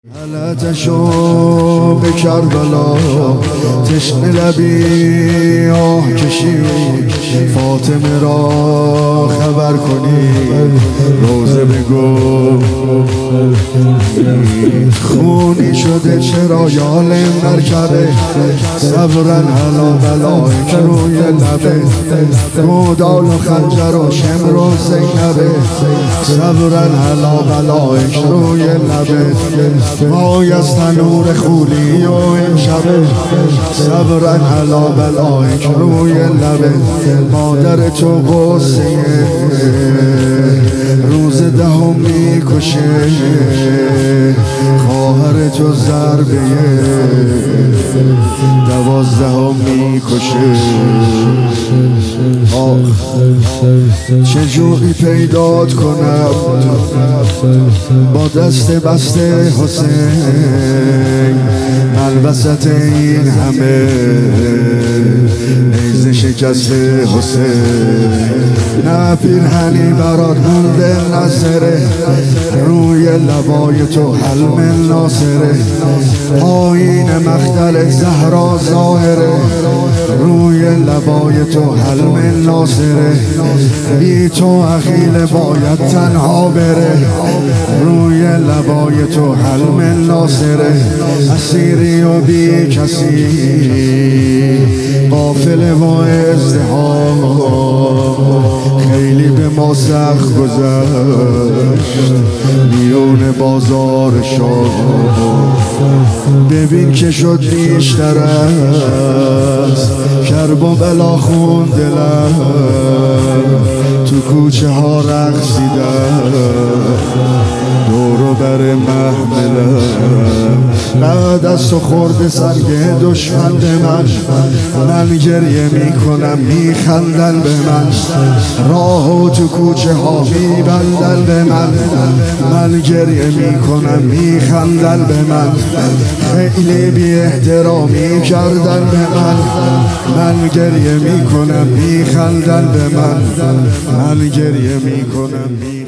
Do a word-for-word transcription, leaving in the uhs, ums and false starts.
حالتشو به کربلا تشنه لبی آه کشید فاطمه را خبر کنید روزه بگو خونی شده چرا یالم نرکبه صبرن حلا بلای که روی لبه مودال و خنجر و شمر و زینبه صبرن حلا بلای که روی لبه وای از تنور خولی و این شبه صبرن حلا بلای که روی لبه مادر تو غصه روز دهم میکشه خواهر تو ضربه دوازدهم میکشه چجوری پیدات کنم با دست بسته حسین من وسط این همه نیز شکسته حسین نه پیرهنی برات مونده نظره روی لبای تو حلم ناصره پایین مختل زهرا ظاهره روی لبای تو حلم ناصره بی تو عقیل باید تنها بره روی لبای تو حلم ناصره اسیری و بی کسی قافله و ازدحام خیلی به ما سخت گذشت میون بازار شام ببین که شد بیشتر است کرب و بلا خون دلم تو کوچه ها رقصیدم دورو بر محملم بعد از تو خورده سنگ دشمن به من من گریه میکنم میخندن به من راهو تو کوچه ها میبندن به من من گریه میکنم میخندن به من خیلی بی احترامی کردن به من من گریه میکنم میخندن به من من گریه میکنم